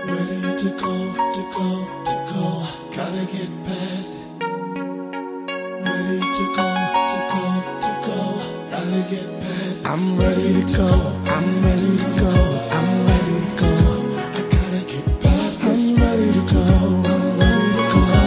Ready to go, to go, to go. Gotta get past it. Ready to go, to go, to go. Gotta get past it. I'm ready to go. I'm ready to go. I'm ready to go. I gotta get past it. I'm ready to go. I'm ready to go.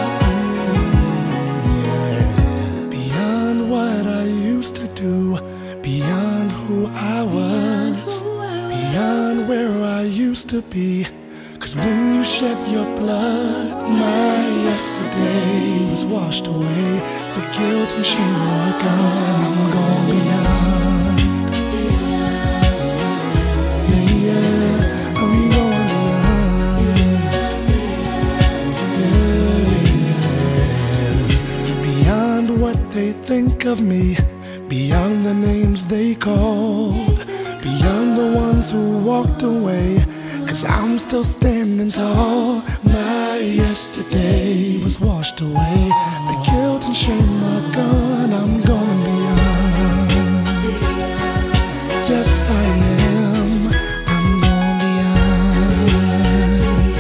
Yeah. Beyond what I used to do, beyond who I was, beyond where I used to be. 'Cause when you shed your blood, my yesterday was washed away. The guilt and shame are gone. I'm going beyond. Yeah, yeah, I'm going beyond. Yeah, yeah. Beyond what they think of me, beyond the names they called, beyond the ones who walked away. 'Cause I'm still standing tall. My yesterday was washed away. The guilt and shame are gone. I'm going beyond. Yes, I am. I'm going beyond.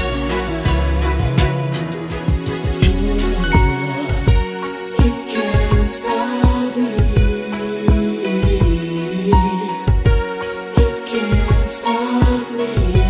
It can't stop me. It can't stop me.